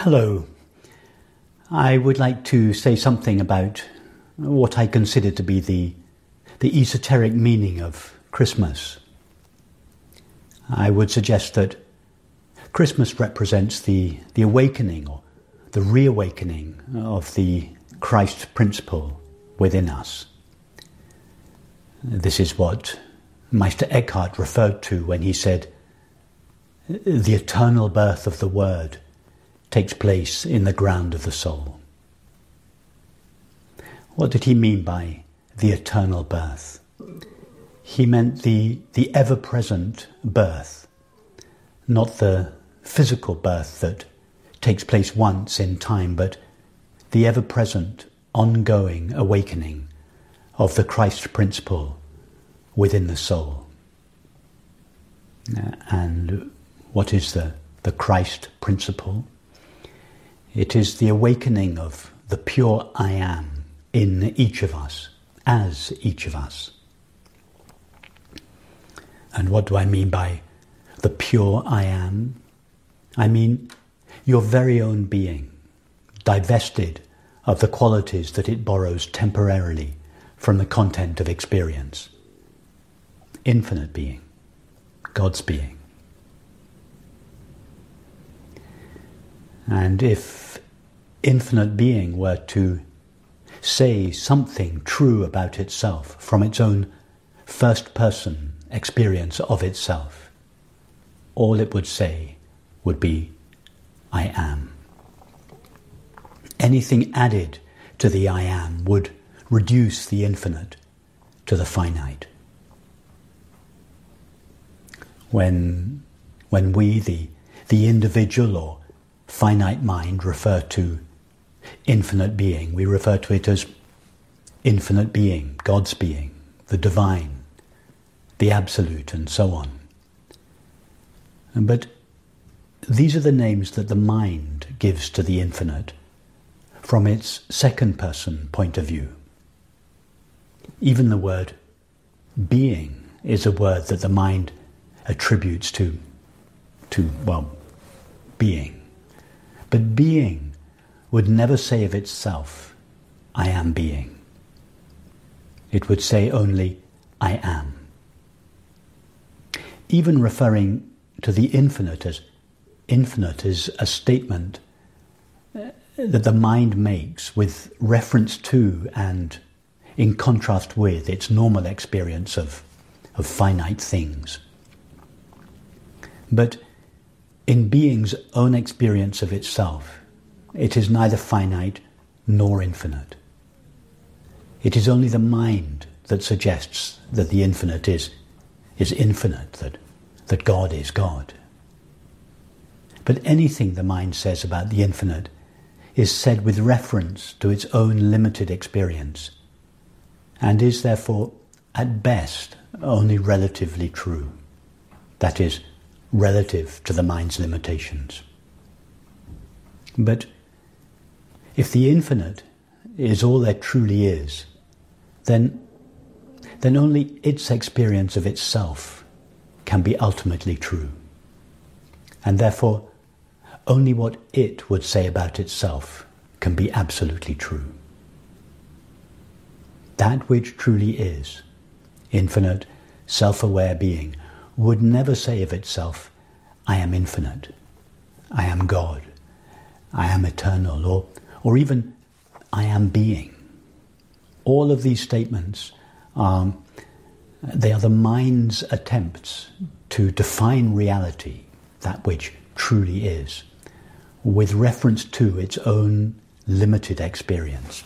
Hello. I would like to say something about what I consider to be the esoteric meaning of Christmas. I would suggest that Christmas represents the awakening or the reawakening of the Christ principle within us. This is what Meister Eckhart referred to when he said, "The eternal birth of the Word takes place in the ground of the soul." What did he mean by the eternal birth? He meant the ever-present birth, not the physical birth that takes place once in time, but the ever-present, ongoing awakening of the Christ principle within the soul. And what is the Christ principle? It is the awakening of the pure I am in each of us, as each of us. And what do I mean by the pure I am? I mean your very own being, divested of the qualities that it borrows temporarily from the content of experience. Infinite being, God's being. And if infinite being were to say something true about itself from its own first-person experience of itself, all it would say would be, I am. Anything added to the I am would reduce the infinite to the finite. When we, the individual or finite mind, refer to infinite being, we refer to it as infinite being, God's being, the divine, the absolute, and so on. But these are the names that the mind gives to the infinite from its second-person point of view. Even the word being is a word that the mind attributes to being. But being would never say of itself, I am being. It would say only, I am. Even referring to the infinite as a statement that the mind makes with reference to and in contrast with its normal experience of finite things. But in being's own experience of itself, it is neither finite nor infinite. It is only the mind that suggests that the infinite is infinite, that God is God. But anything the mind says about the infinite is said with reference to its own limited experience, and is therefore, at best, only relatively true. That is, relative to the mind's limitations. But if the infinite is all there truly is, then only its experience of itself can be ultimately true. And therefore, only what it would say about itself can be absolutely true. That which truly is, infinite, self-aware being, would never say of itself, I am infinite, I am God, I am eternal, or even I am being. All of these statements are the mind's attempts to define reality, that which truly is, with reference to its own limited experience.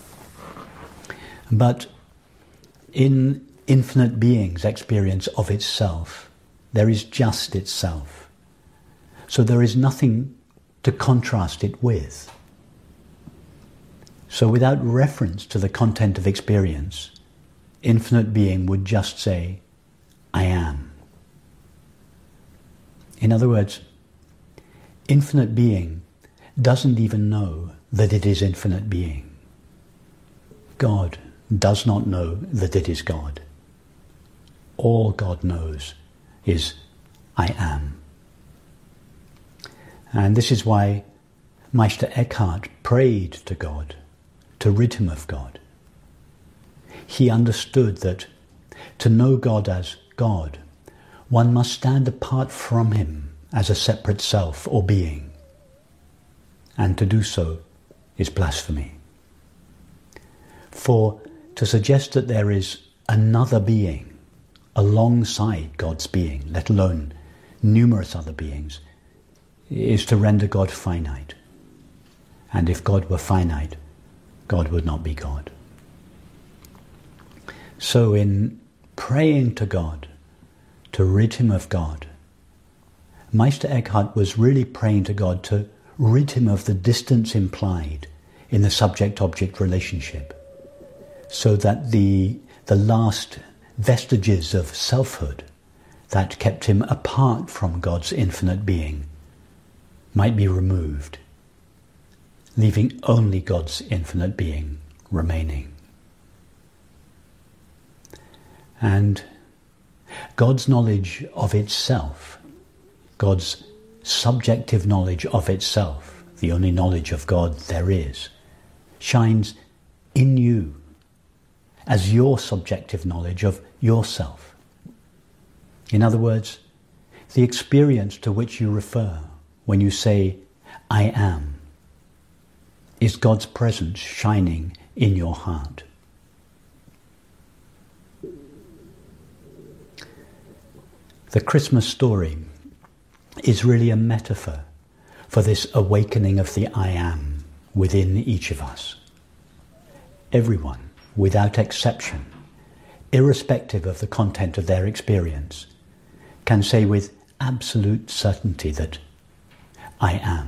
But in infinite being's experience of itself, there is just itself. So there is nothing to contrast it with. So without reference to the content of experience, infinite being would just say, I am. In other words, infinite being doesn't even know that it is infinite being. God does not know that it is God. All God knows is, I am. And this is why Meister Eckhart prayed to God to rid him of God. He understood that to know God as God, one must stand apart from him as a separate self or being, and to do so is blasphemy. For to suggest that there is another being alongside God's being, let alone numerous other beings, is to render God finite. And if God were finite, God would not be God. So in praying to God to rid him of God, Meister Eckhart was really praying to God to rid him of the distance implied in the subject-object relationship, so that the last vestiges of selfhood that kept him apart from God's infinite being might be removed, leaving only God's infinite being remaining. And God's knowledge of itself, God's subjective knowledge of itself, the only knowledge of God there is, shines in you as your subjective knowledge of yourself. In other words, the experience to which you refer when you say, I am, is God's presence shining in your heart. The Christmas story is really a metaphor for this awakening of the I am within each of us. Everyone, without exception, irrespective of the content of their experience, can say with absolute certainty that I am.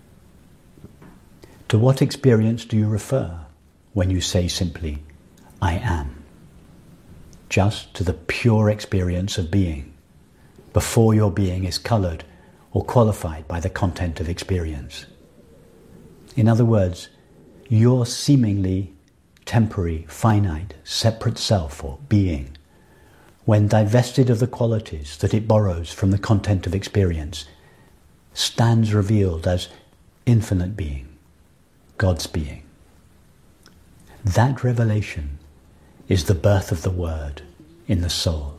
To what experience do you refer when you say simply, I am? Just to the pure experience of being, before your being is coloured or qualified by the content of experience. In other words, your seemingly temporary, finite, separate self or being, when divested of the qualities that it borrows from the content of experience, stands revealed as infinite being, God's being. That revelation is the birth of the Word in the soul.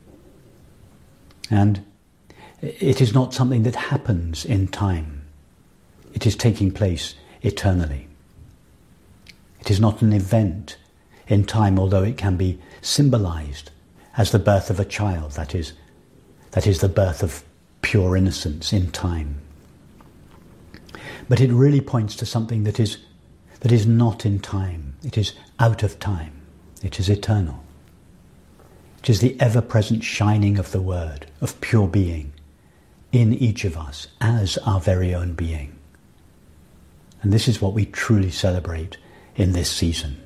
And it is not something that happens in time. It is taking place eternally. It is not an event in time, although it can be symbolized as the birth of a child, that is the birth of pure innocence in time. But it really points to something that is not in time. It is out of time. It is eternal. It is the ever-present shining of the Word, of pure being, in each of us as our very own being. And this is what we truly celebrate in this season.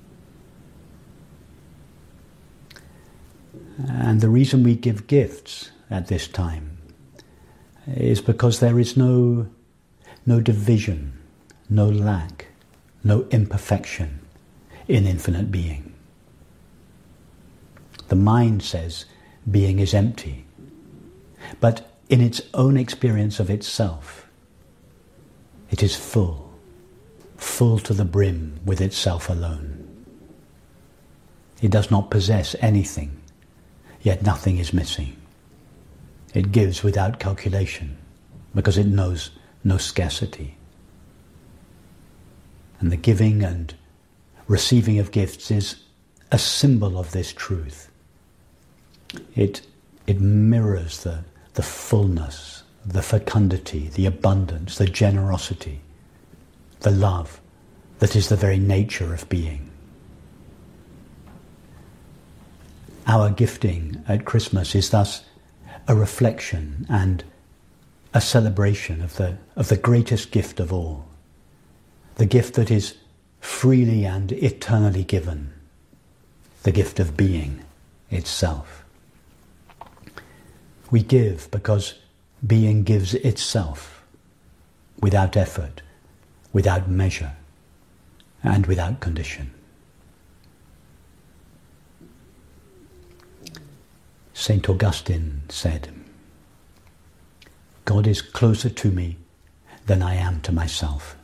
And the reason we give gifts at this time is because there is no division, no lack, no imperfection in infinite being. The mind says being is empty, but in its own experience of itself, it is full to the brim with itself alone. It does not possess anything, yet nothing is missing. It gives without calculation, because it knows no scarcity. And the giving and receiving of gifts is a symbol of this truth. It mirrors the fullness, the fecundity, the abundance, the generosity, the love that is the very nature of being. Our gifting at Christmas is thus a reflection and a celebration of the greatest gift of all, the gift that is freely and eternally given, the gift of being itself. We give because being gives itself, without effort, without measure, and without condition. St. Augustine said, God is closer to me than I am to myself.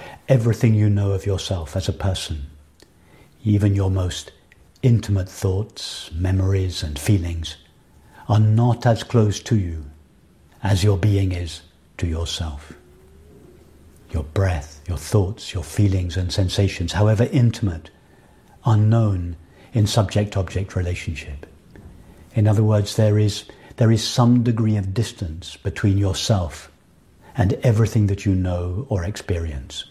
everything you know of yourself as a person, even your most intimate thoughts, memories and feelings, are not as close to you as your being is to yourself. Your breath, your thoughts, your feelings and sensations, however intimate, are known in subject-object relationship. In other words, there is some degree of distance between yourself and everything that you know or experience.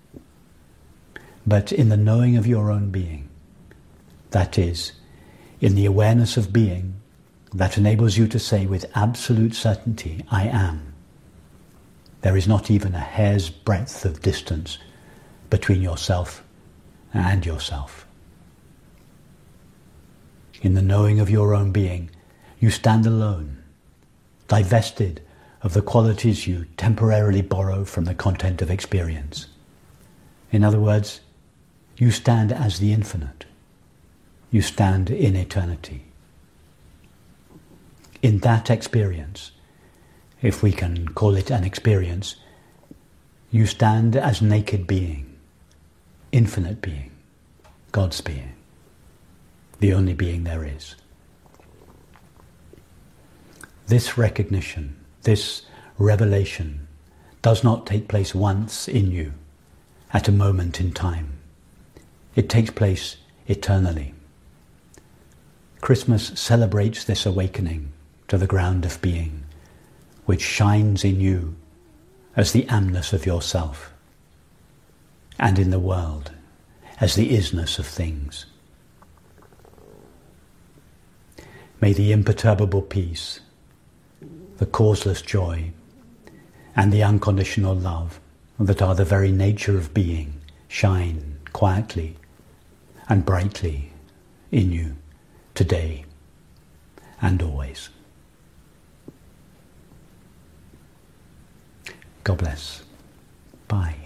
But in the knowing of your own being, that is, in the awareness of being that enables you to say with absolute certainty, I am, there is not even a hair's breadth of distance between yourself and yourself. In the knowing of your own being, you stand alone, divested of the qualities you temporarily borrow from the content of experience. In other words, you stand as the infinite. You stand in eternity. In that experience, if we can call it an experience, you stand as naked being, infinite being, God's being, the only being there is. This recognition, this revelation, does not take place once in you, at a moment in time. It takes place eternally. Christmas celebrates this awakening to the ground of being, which shines in you as the amness of yourself, and in the world as the isness of things. May the imperturbable peace, the causeless joy, and the unconditional love that are the very nature of being shine quietly and brightly in you today and always. God bless. Bye.